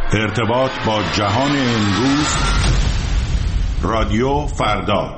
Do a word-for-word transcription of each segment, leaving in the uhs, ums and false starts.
ارتباط با جهان امروز، رادیو فردا.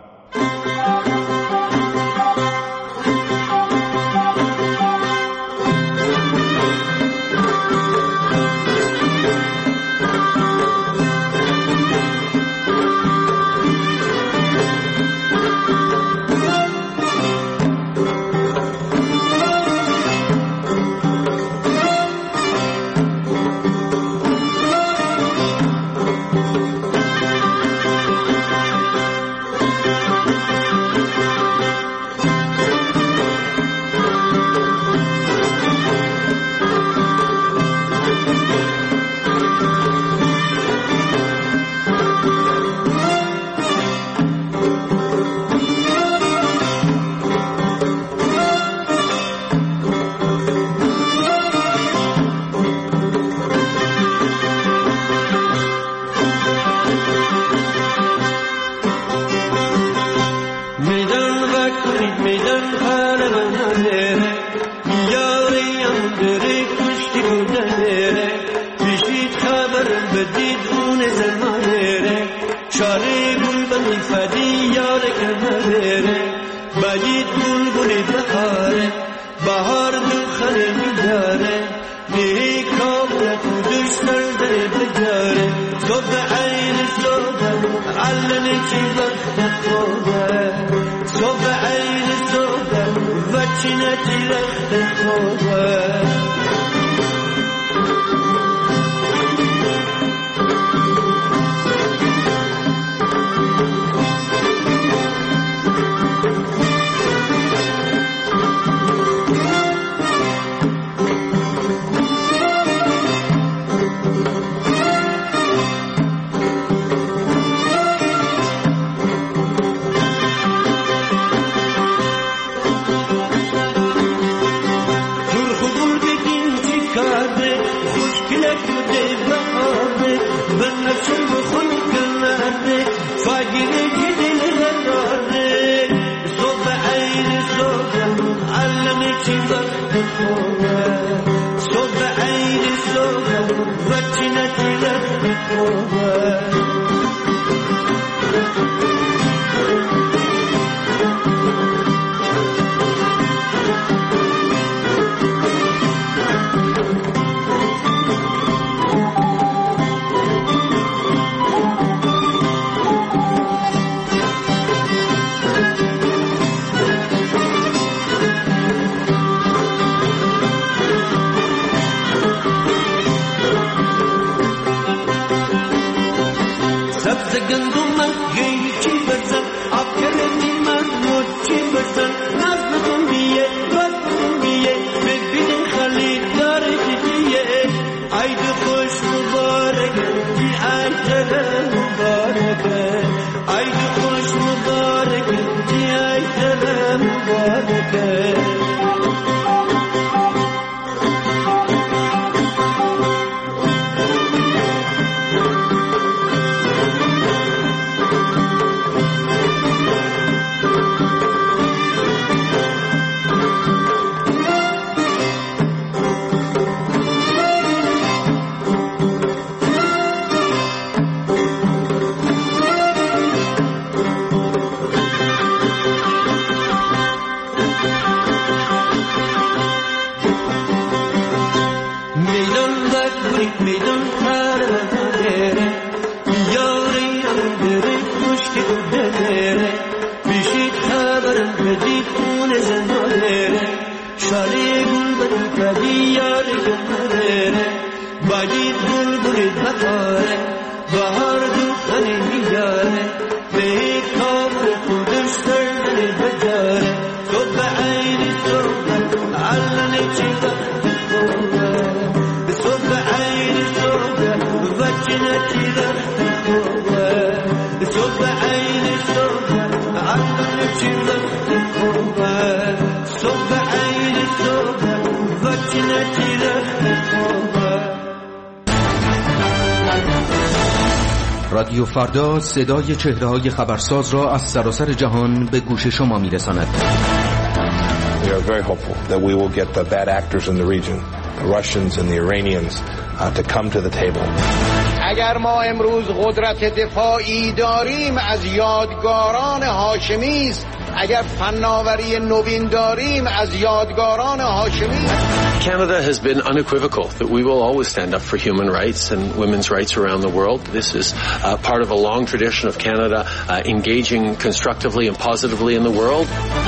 رادیو فردا صدای چهره‌های خبرساز را از سراسر جهان به گوش شما می‌رساند. We are very hopeful that we will get the bad actors in the region Russians and the Iranians uh, to come to the table. اگر ما امروز قدرت دفاعی داریم از یادگاران هاشمی است، اگر فناوری نوین داریم از یادگاران هاشمی. Canada has been unequivocal that we will always stand up for human rights and women's rights around the world. This is uh, part of a long tradition of Canada uh, engaging constructively and positively in the world.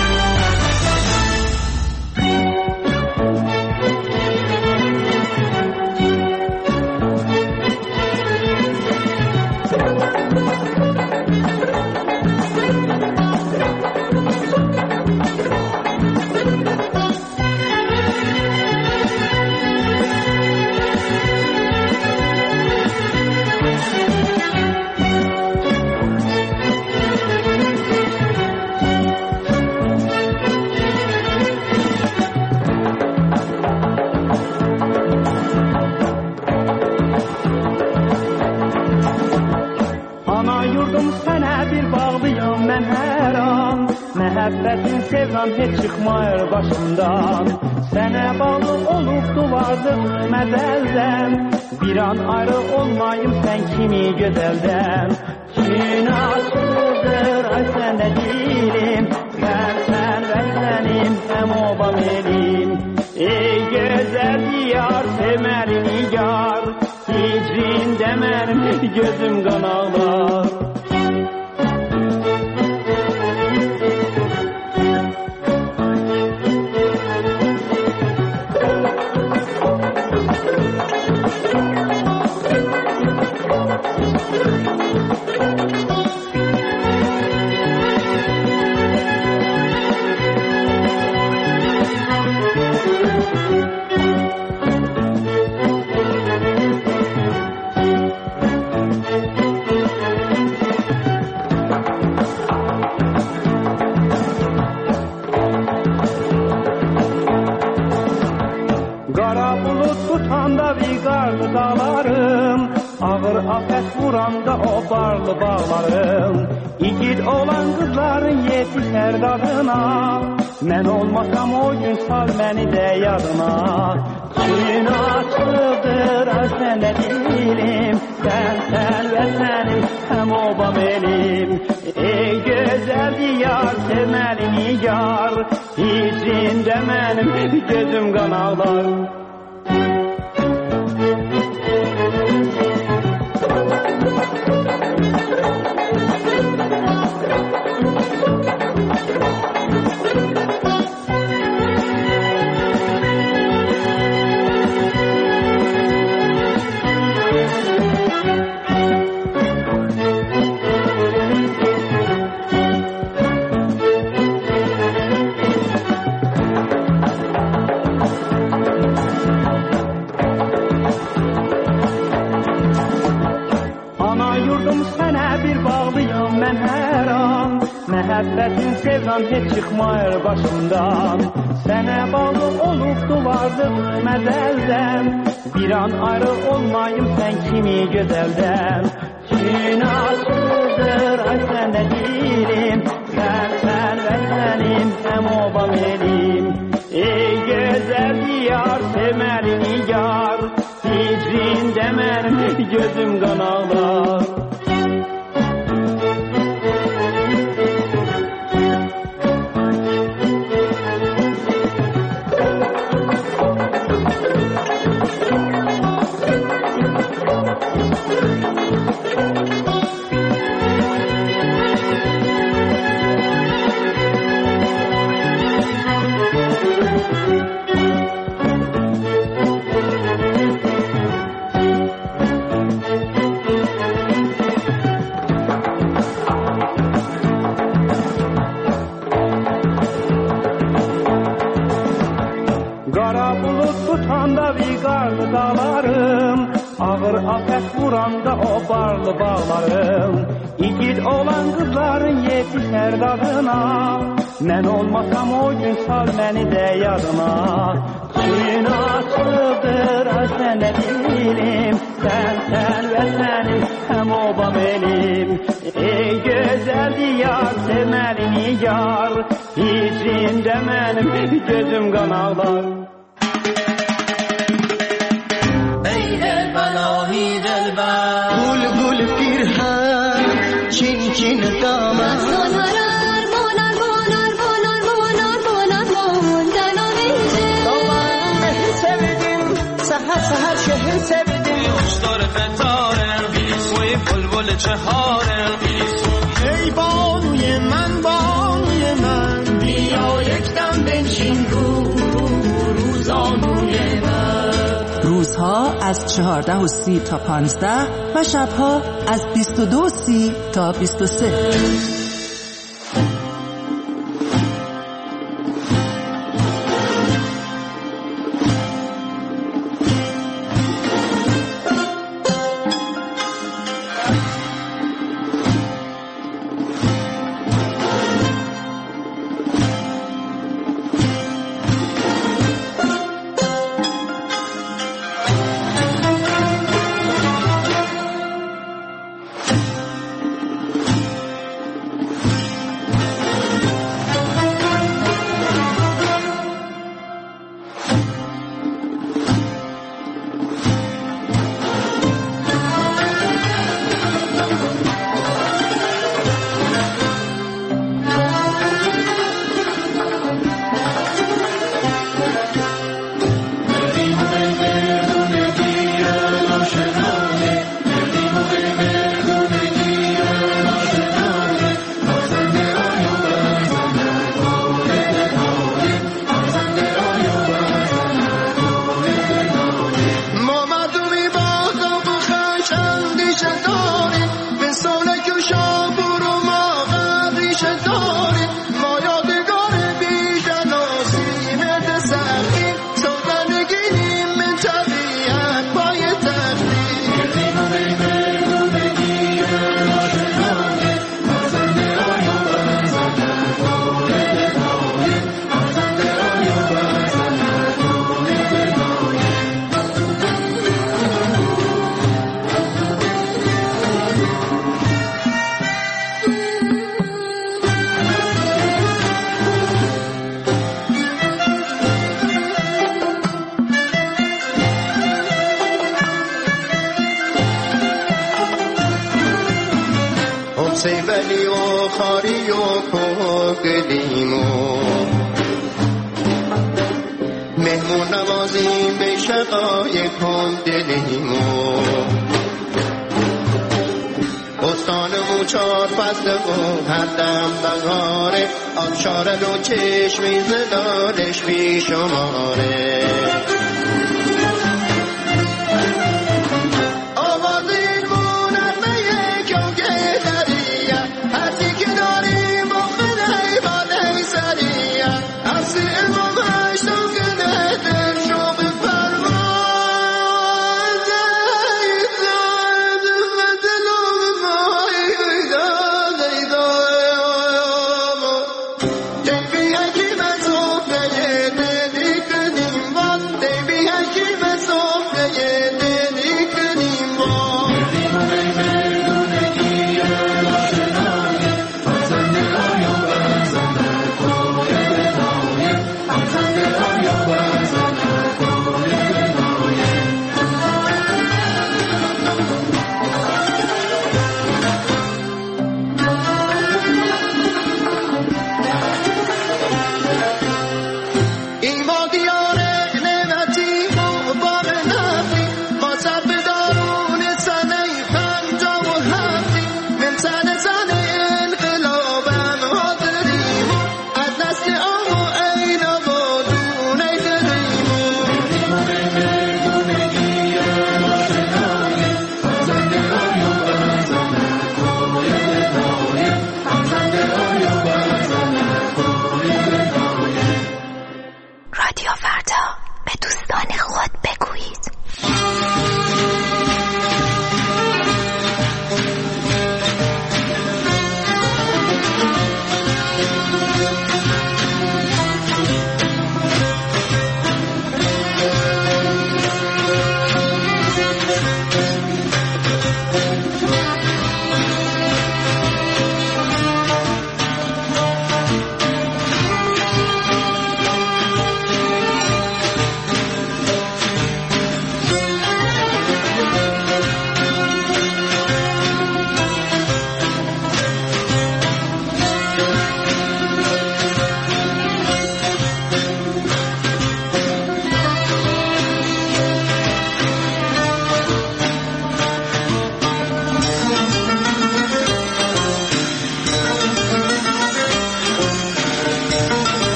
Məhəbbətin sevdan heç çıxmayır başımdan. Sənə bağlı olub duvardım mədəldən. Bir an ayrı olmayım sən kimi gözəldən. Gün açıldır ay səndə dilim. Mən sən və sənim həm obam elim. Ey gözəl diyar sevməli nigar. Hicrində mənim gözüm qan ağlar. Dağlarım, ağır afət vuranda o barlı bağlarım. İgid olan qızların yetişər dadına. Mən olmasam o gün sal məni də yadına. Gün açıldır ay səndə dilim. Sən sən və sənim həm obam elim. Ey gözəl diyar sevməli nigar. Hicrində mənim gözüm qan ağlar. Məhəbbətin sevdan heç çıxmayır başımdan. Sənə bağlı olub duvardım mədəldən. Bir an ayrı olmayım sən kimi gözəldən. Gün açıldır ay səndə dilim. Sən sən və sənim həm obam elim. Ey gözəl diyar sevməli nigar. Hicrində mənim gözüm qan ağlar. Ağır afət vuranda o barlı bağlarım. İgid olan qızların yetişər dadına. Mən olmasam o gün sal məni də yadına. Gün açıldır ay səndə dilim. Sən sən və sənim həm obam elim. Ey gözəl diyar sevməli nigar. Hicrində mənim gözüm qan ağlar. ماهی دلبر گل گل پیرهن چین چین دامن سنارار مونار مونار مونار مونار مونار موندن آمیزه دامن sevdim سهر سهر شهر sevdim خوشدار فتاره وی بلبل چهاره ای بانوی من بانوی من بیا یک دم بنشین رو روزانوی من. روزها از چهارده و سی تا پانزده و شبها از بیست و دو و سی تا بیست و سه. سیبلی و خاری و کوکلیم و مهمون نوازیم به شقای کن دلیم و بستانمو چار فصل و هر دم بهاره آبشاره رو چشمی زدارش بی شماره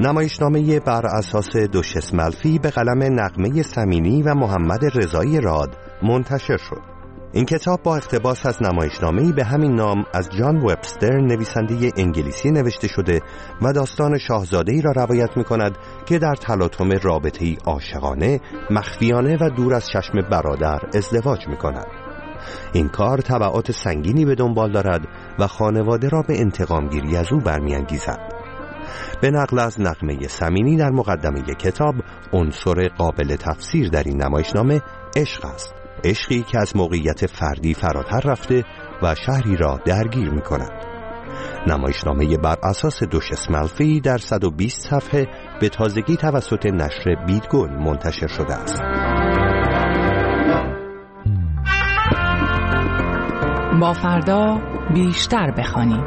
نمایشنامه بر اساس دوشس ملفی به قلم نغمه سمینی و محمد رضایی راد منتشر شد. این کتاب با اقتباس از نمایشنامه‌ای به همین نام از جان وبستر نویسنده انگلیسی نوشته شده و داستان شاهزاده‌ای را روایت می‌کند که در تلاطم رابطه‌ای عاشقانه، مخفیانه و دور از چشم برادر ازدواج می‌کند. این کار تبعات سنگینی به دنبال دارد و خانواده را به انتقامگیری از او برمی‌انگیزد. به نقل از نغمه سمینی در مقدمه کتاب، عنصر قابل تفسیر در این نمایشنامه عشق است. عشقی که از موقعیت فردی فراتر رفته و شهری را درگیر می کند. نمایشنامه بر اساس دوشس ملفی در صد و بیست صفحه به تازگی توسط نشر بیدگل منتشر شده است. با فردا بیشتر بخوانیم.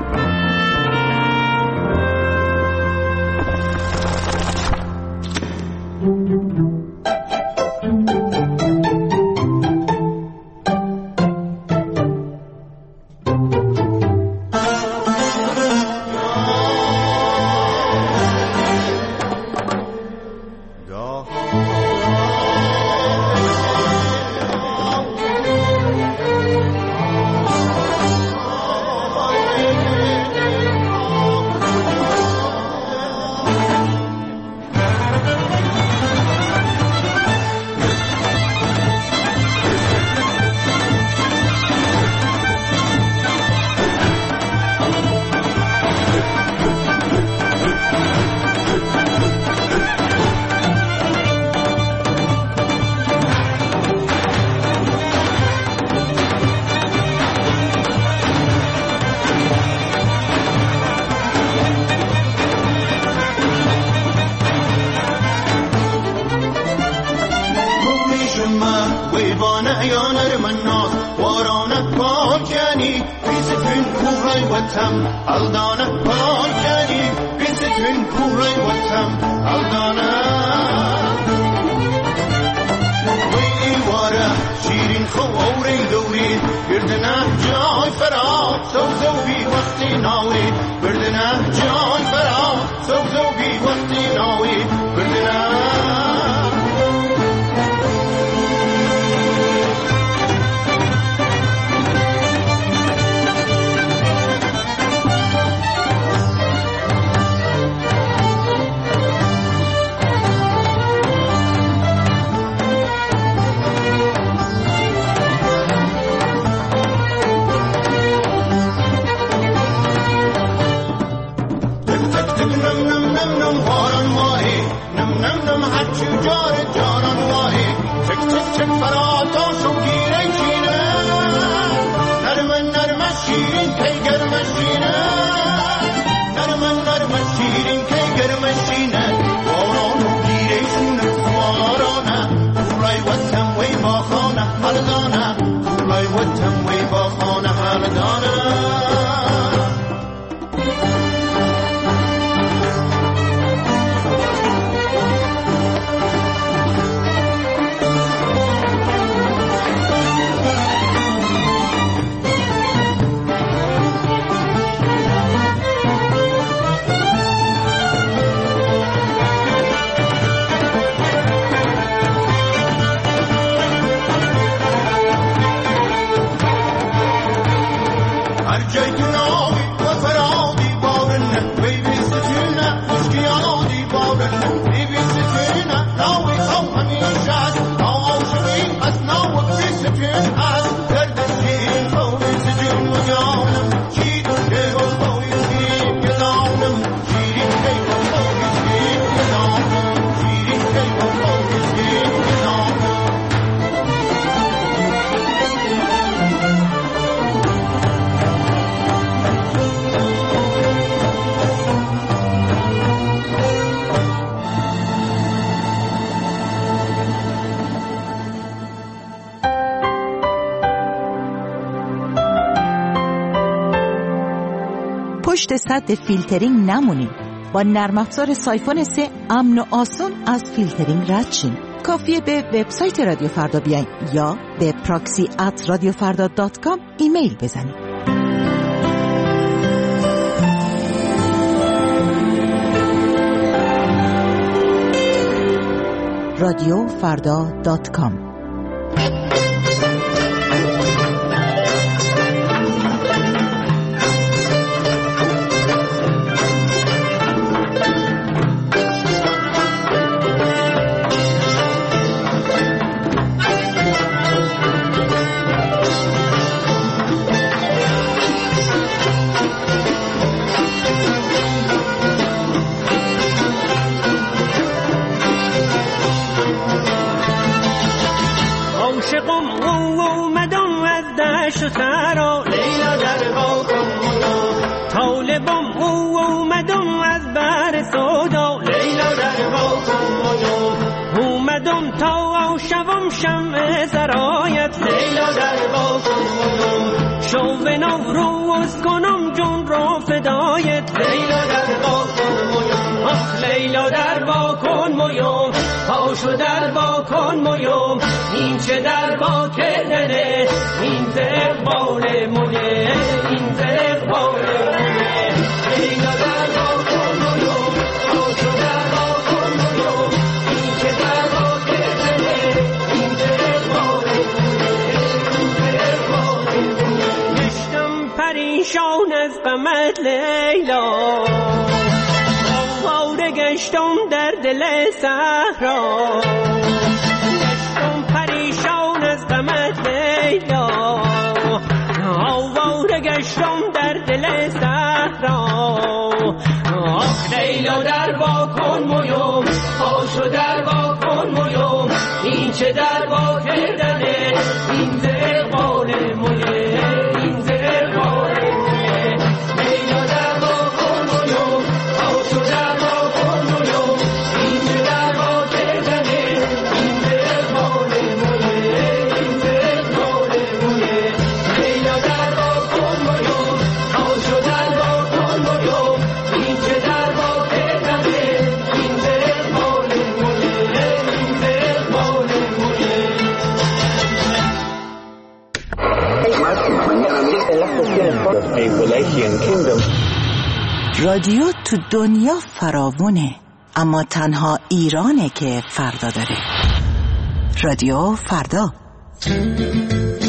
پشت سد فیلترینگ نمونید. با نرم افزار سایفون سه امن و آسون از فیلترینگ رد شین. کافیه به وبسایت رادیو فردا بیاین یا به پراکسی ات رادیو فردا دات کام ایمیل بزنید. رادیو فردا دات کام. سرا لیلا در باغم طالبم او اومدم از بر سودا لیلا در باغم اومدم تا شوم شمع سرایت لیلا در باغم شو به نوروز کنم جون را فدایت لیلا در باغم آخ لیلا در باغم مویم پاشو در باغم مویم این چه در با کردنه این زقبال مونه این زقبال مونه لیلا در باغم مویم پاشو در باغم مویم این چه در با کردنه این زقبال مونه این زقبال مونه گشتم پریشان از غمت لیلا آواره گشتم در دل صحرا گشتم پریشان از غمت لیلا آواره گشتم در دل صحرا آخ لیلا در با کن مویم پاشو در با کن مویم این چه در با کردنه این زقبال مویه این زقبال مویه لیلا در با کن مویم پاشو در با کن مویم این چه در با کردنه این زقبال مویه این زقبال مویه لیلا در با کن مویم پاشو در با کن مویم این چه در با کردنه این زقبال مویه این زقبال مویه. رادیو تو دنیا فراوونه، اما تنها ایرانه که فردا داره. رادیو فردا.